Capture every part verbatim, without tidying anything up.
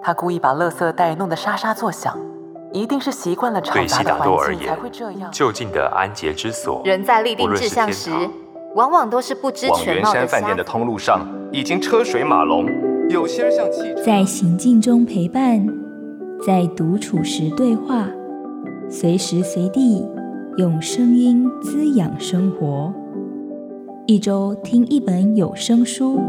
他故意把垃圾袋弄得沙沙作响，一定是习惯了吵杂的环境才会这样。 就近的安洁之所， 人在立定志向时，往往都是不知全貌的。 往圆山饭店的通路上已经车水马龙，有些人像汽车。 在行进中陪伴，在独处时对话，随时随地用声音滋养生活。一周听一本有声书。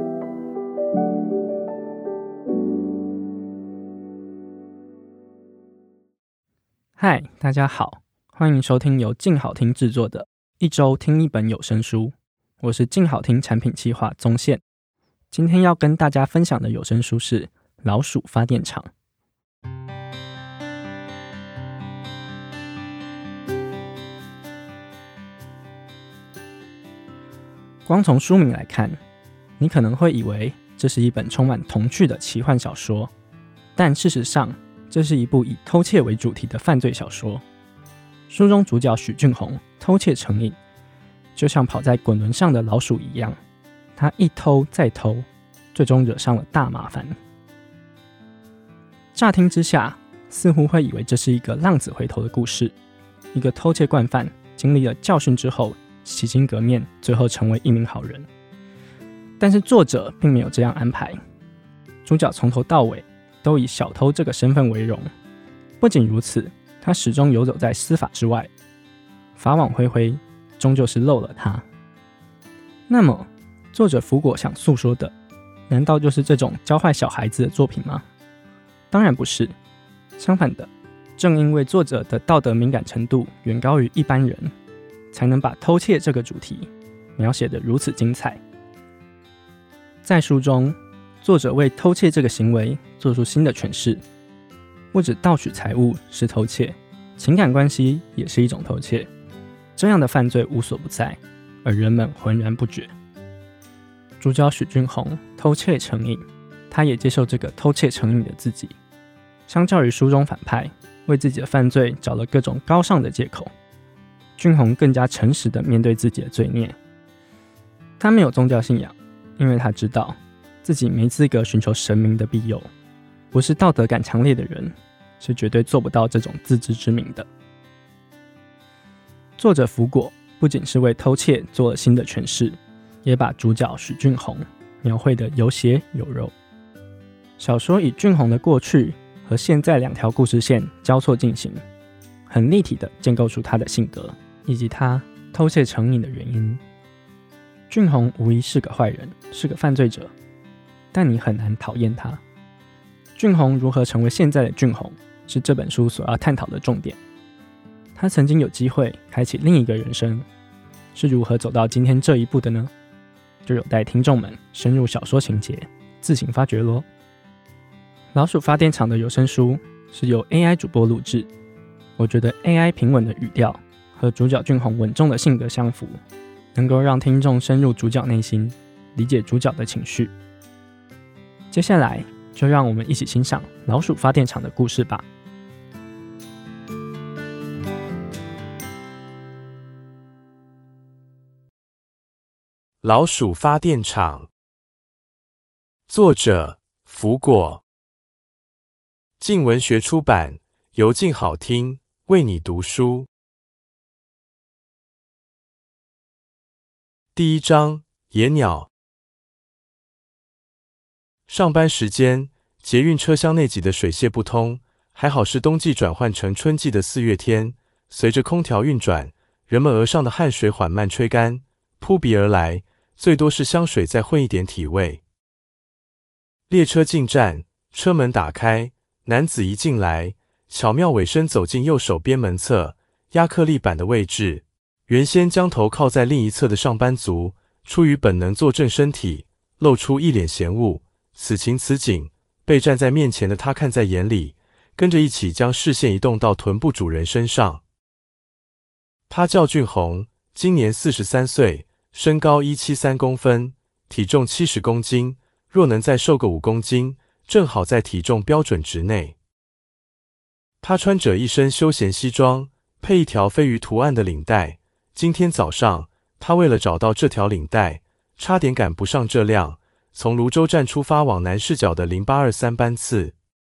嗨，大家好，欢迎收听由静好听制作的一周听一本有声书，我是静好听产品企划宗宪。今天要跟大家分享的有声书是《老鼠发电厂》。光从书名来看，你可能会以为这是一本充满童趣的奇幻小说，但事实上这是一部以偷窃为主题的犯罪小说。书中主角许俊宏偷窃成瘾，就像跑在滚轮上的老鼠一样，他一偷再偷，最终惹上了大麻烦。乍听之下，似乎会以为这是一个浪子回头的故事，一个偷窃惯犯经历了教训之后洗心革面，最后成为一名好人。但是作者并没有这样安排，主角从头到尾都以小偷这个身份为荣。不仅如此，他始终游走在司法之外，法网恢恢，终究是漏了他。那么作者福果想诉说的，难道就是这种教坏小孩子的作品吗？当然不是，相反的，正因为作者的道德敏感程度远高于一般人，才能把偷窃这个主题描写得如此精彩。在书中，作者为偷窃这个行为做出新的诠释，不止盗取财物是偷窃，情感关系也是一种偷窃。这样的犯罪无所不在，而人们浑然不觉。主角许俊宏偷窃成瘾，他也接受这个偷窃成瘾的自己。相较于书中反派为自己的犯罪找了各种高尚的借口，俊宏更加诚实地面对自己的罪孽。他没有宗教信仰，因为他知道自己没资格寻求神明的庇佑，不是道德感强烈的人是绝对做不到这种自知之明的。作者福果不仅是为偷窃做了新的诠释，也把主角许俊宏描绘得有血有肉。小说以俊宏的过去和现在两条故事线交错进行，很立体地建构出他的性格以及他偷窃成瘾的原因。俊宏无疑是个坏人，是个犯罪者，但你很难讨厌他。俊宏如何成为现在的俊宏，是这本书所要探讨的重点。他曾经有机会开启另一个人生，是如何走到今天这一步的呢？就有待听众们深入小说情节，自行发掘咯。老鼠发电厂的有声书是由 A I 主播录制，我觉得 A I 平稳的语调和主角俊宏稳重的性格相符，能够让听众深入主角内心，理解主角的情绪。接下来就让我们一起欣赏老鼠发电厂的故事吧。 老鼠发电厂，作者福果，静文学出版，由静好听为你读书。第一章，野鸟。上班时间，捷运车厢内挤得水泄不通，还好是冬季转换成春季的四月天，随着空调运转，人们额上的汗水缓慢吹干，扑鼻而来，最多是香水再混一点体味。列车进站，车门打开，男子一进来，巧妙尾身走进右手边门侧亚克力板的位置，原先将头靠在另一侧的上班族，出于本能坐正身体，露出一脸嫌恶。此情此景，被站在面前的他看在眼里，跟着一起将视线移动到臀部主人身上。他叫俊宏，今年四十三岁，身高一百七十三公分，体重七十公斤，若能再瘦个五公斤，正好在体重标准值内。他穿着一身休闲西装，配一条飞鱼图案的领带。今天早上，他为了找到这条领带，差点赶不上这辆从泸州站出发往南市角的零八二三班次。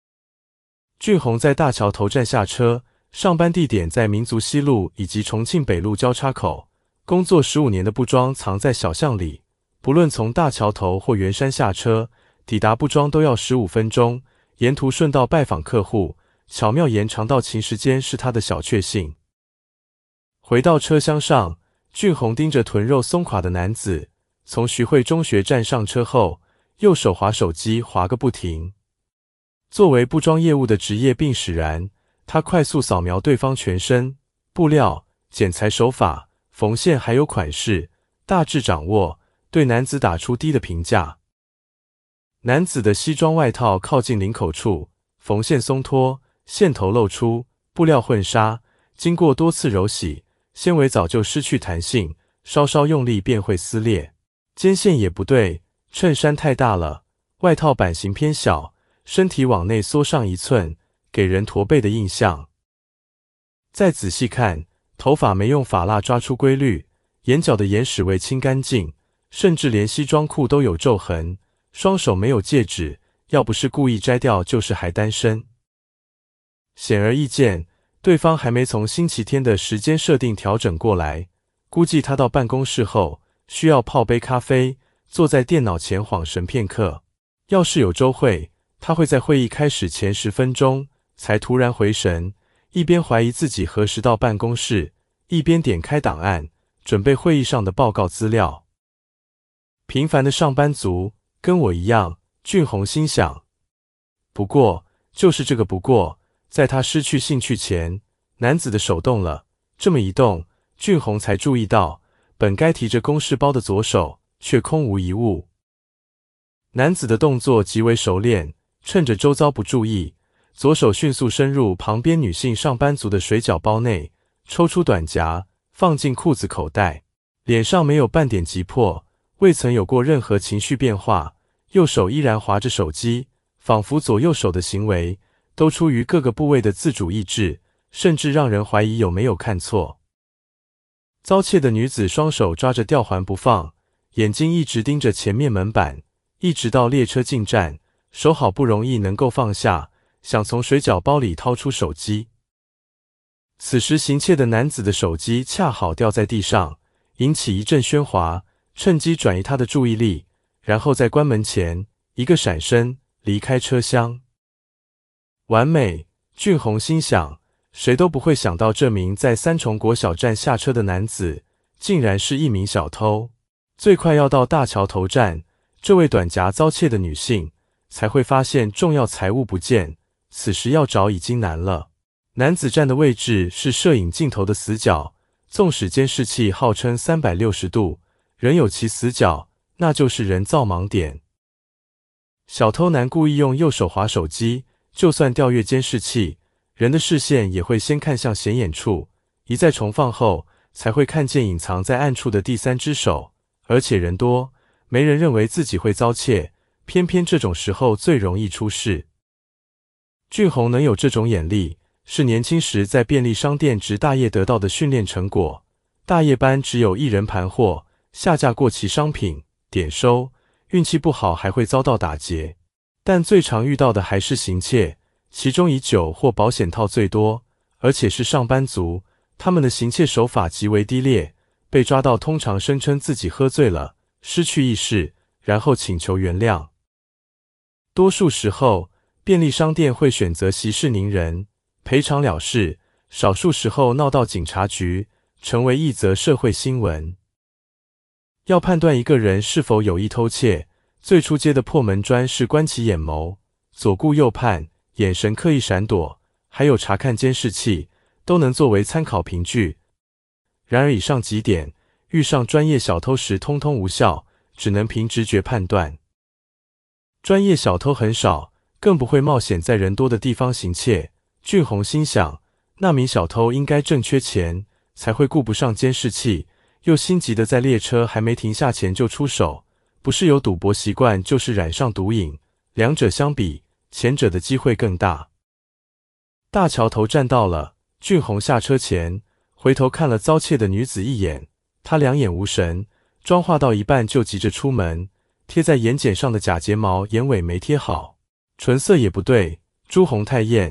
俊宏在大桥头站下车，上班地点在民族西路以及重庆北路交叉口。工作十五年的布庄藏在小巷里，不论从大桥头或圆山下车，抵达布庄都要十五分钟。沿途顺道拜访客户，巧妙延长到勤时间是他的小确幸。回到车厢上，俊宏盯着臀肉松垮的男子，从徐汇中学站上车后，右手滑手机滑个不停。作为布庄业务的职业病使然，他快速扫描对方全身、布料、剪裁手法、缝线还有款式，大致掌握，对男子打出低的评价。男子的西装外套靠近领口处，缝线松脱，线头露出，布料混纱，经过多次揉洗，纤维早就失去弹性，稍稍用力便会撕裂。肩线也不对，衬衫太大了，外套版型偏小，身体往内缩上一寸，给人驼背的印象。再仔细看，头发没用发蜡抓出规律，眼角的眼屎未清干净，甚至连西装裤都有皱痕。双手没有戒指，要不是故意摘掉，就是还单身。显而易见，对方还没从星期天的时间设定调整过来，估计他到办公室后需要泡杯咖啡，坐在电脑前晃神片刻。要是有周会，他会在会议开始前十分钟才突然回神，一边怀疑自己何时到办公室，一边点开档案，准备会议上的报告资料。平凡的上班族，跟我一样，俊宏心想。不过，就是这个不过，在他失去兴趣前，男子的手动了，这么一动，俊宏才注意到，本该提着公事包的左手，却空无一物。男子的动作极为熟练，趁着周遭不注意，左手迅速伸入旁边女性上班族的水饺包内，抽出短夹，放进裤子口袋，脸上没有半点急迫，未曾有过任何情绪变化，右手依然滑着手机，仿佛左右手的行为都出于各个部位的自主意志，甚至让人怀疑有没有看错。遭窃的女子双手抓着吊环不放，眼睛一直盯着前面门板，一直到列车进站，手好不容易能够放下，想从水饺包里掏出手机。此时行窃的男子的手机恰好掉在地上，引起一阵喧哗，趁机转移他的注意力，然后在关门前一个闪身离开车厢。完美，俊宏心想，谁都不会想到这名在三重国小站下车的男子竟然是一名小偷。最快要到大桥头站，这位短夹遭窃的女性才会发现重要财物不见，此时要找已经难了。男子站的位置是摄影镜头的死角，纵使监视器号称三百六十度，仍有其死角，那就是人造盲点。小偷男故意用右手滑手机，就算调阅监视器，人的视线也会先看向显眼处，一再重放后，才会看见隐藏在暗处的第三只手。而且人多，没人认为自己会遭窃，偏偏这种时候最容易出事。俊宏能有这种眼力，是年轻时在便利商店值大夜得到的训练成果。大夜班只有一人盘货，下架过期商品，点收，运气不好还会遭到打劫。但最常遇到的还是行窃，其中以酒或保险套最多，而且是上班族，他们的行窃手法极为低劣，被抓到通常声称自己喝醉了，失去意识，然后请求原谅。多数时候，便利商店会选择息事宁人，赔偿了事，少数时候闹到警察局，成为一则社会新闻。要判断一个人是否有意偷窃，最初阶的破门砖是观其眼眸，左顾右盼，眼神刻意闪躲，还有查看监视器，都能作为参考凭据。然而以上几点，遇上专业小偷时通通无效，只能凭直觉判断。专业小偷很少，更不会冒险在人多的地方行窃。俊宏心想，那名小偷应该正缺钱，才会顾不上监视器，又心急的在列车还没停下前就出手，不是有赌博习惯，就是染上毒瘾，两者相比，前者的机会更大。大桥头站到了，俊宏下车前回头看了遭窃的女子一眼，她两眼无神，妆化到一半就急着出门，贴在眼睑上的假睫毛眼尾没贴好，唇色也不对，朱红太艳，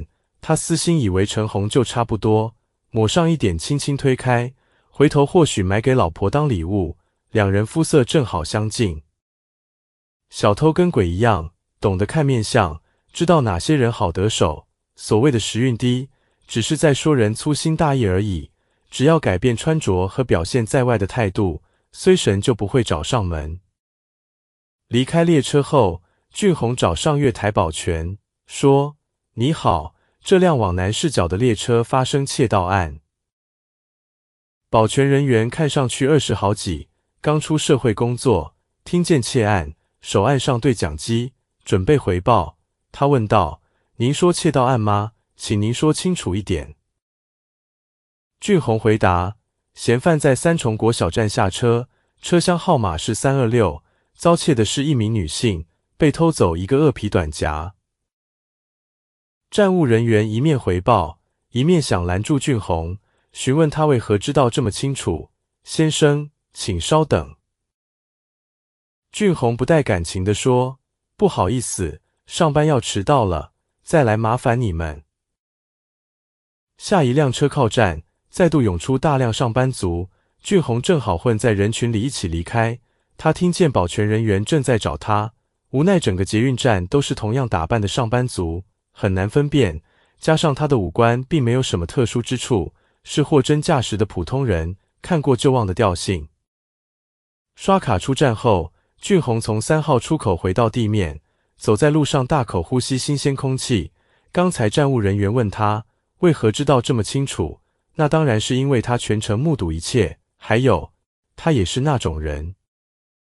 他私心以为陈红就差不多，抹上一点轻轻推开，回头或许买给老婆当礼物，两人肤色正好相近。小偷跟鬼一样，懂得看面相，知道哪些人好得手，所谓的时运低，只是在说人粗心大意而已，只要改变穿着和表现在外的态度，虽神就不会找上门。离开列车后，俊宏找上月台保全，说：你好，这辆往南市角的列车发生窃盗案。保全人员看上去二十好几，刚出社会工作，听见窃案，手按上对讲机，准备回报。他问道：您说窃盗案吗？请您说清楚一点。俊宏回答：嫌犯在三重国小站下车，车厢号码是三二六，遭窃的是一名女性，被偷走一个鳄皮短夹。站务人员一面回报，一面想拦住俊宏，询问他为何知道这么清楚。先生，请稍等。俊宏不带感情地说：不好意思，上班要迟到了，再来麻烦你们。下一辆车靠站，再度涌出大量上班族，俊宏正好混在人群里一起离开。他听见保全人员正在找他，无奈整个捷运站都是同样打扮的上班族，很难分辨，加上他的五官并没有什么特殊之处，是货真价实的普通人，看过就忘的调性。刷卡出站后，俊宏从三号出口回到地面，走在路上大口呼吸新鲜空气。刚才站务人员问他为何知道这么清楚，那当然是因为他全程目睹一切，还有他也是那种人。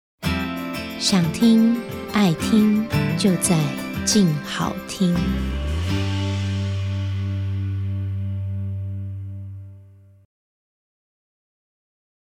想听爱听，就在静好听。